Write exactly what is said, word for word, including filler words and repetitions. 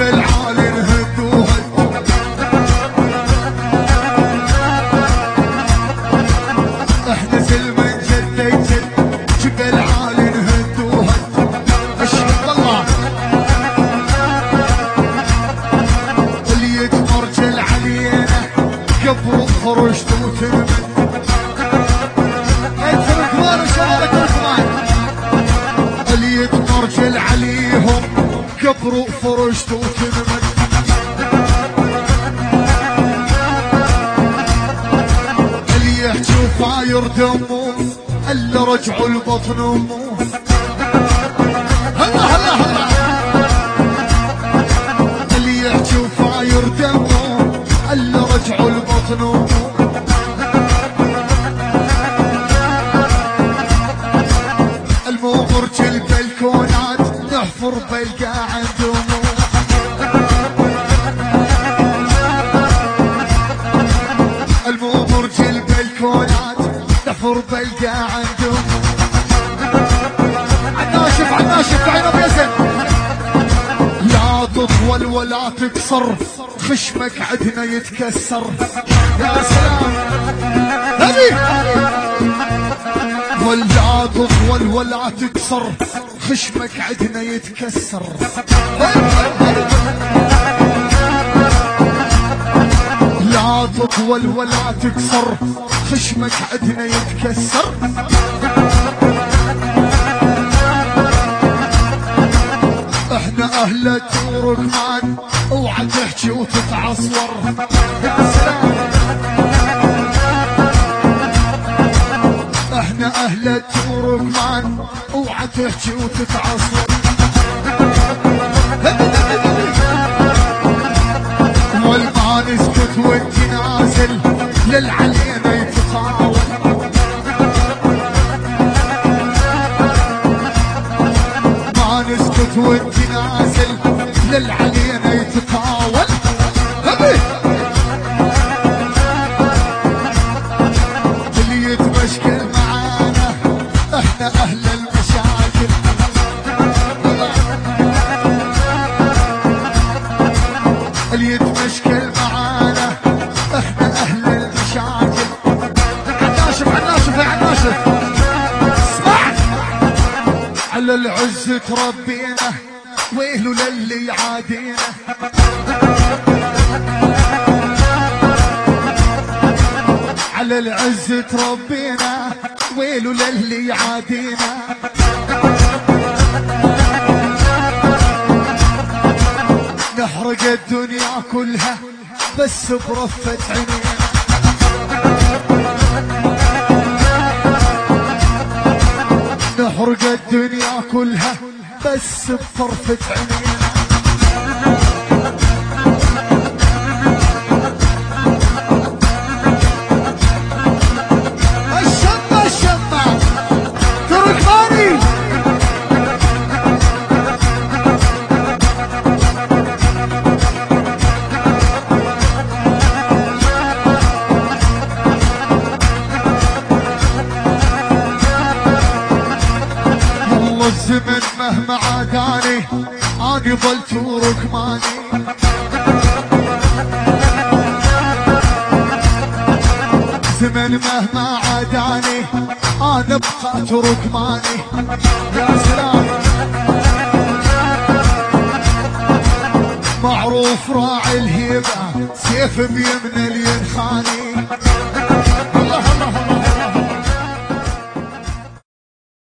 جبل عالي نهد وهد احدث من جد جد جبل عالي نهد وهد اشهد الله اللي يتمرجل علينا قبر خرجت وترمد اترك مال شباب اترك مال اللي يتمرجل عليهم قبر فرجت وترمد اللي يحكي وفاير دموس الا رجعوا البطن وموس هلا هلا هلا اللي يحكي وفاير دموس الا رجعوا البطن وموس المغرج البلكونات نحفر بلقى عندهم المغرج البلكونات نحفر بلقى عندهم عناشف عناشف عينه بيزن لا تطول ولا تكسر خشمك عدنا يتكسر يا سلام هذي ولا تطول ولا تكسر خشمك عدنا يتكسر لا تطول ولا تكسر خشمك عدنا يتكسر احنا اهل التركمان اوعى تحكي وتتعصور يا سلام احنا اهل التركمان اوعى تحكي وتتعصب والما نسكت وانت نازل للعلينا يتطاول ما نسكت وانت نازل للعلينا يتطاول اللي يتمشكل معانا احنا اهل المشاكل اللي يتمشكل معانا احنا اهل المشاكل عناشف عناشف يا عناشف اسمع على العز تربينا ويلو للي يعادينا على العز تربينا ويلو للي يعادينا نحرق الدنيا كلها بس برفة عينينا نحرق الدنيا كلها بس بطرفة عينينا الزمن مهما عاداني اني ظلت ركماني زمن مهما عاداني انا بقيت ركماني يا سلام معروف راعي الهيبة سيف بيمن اللي ينخاني الله الله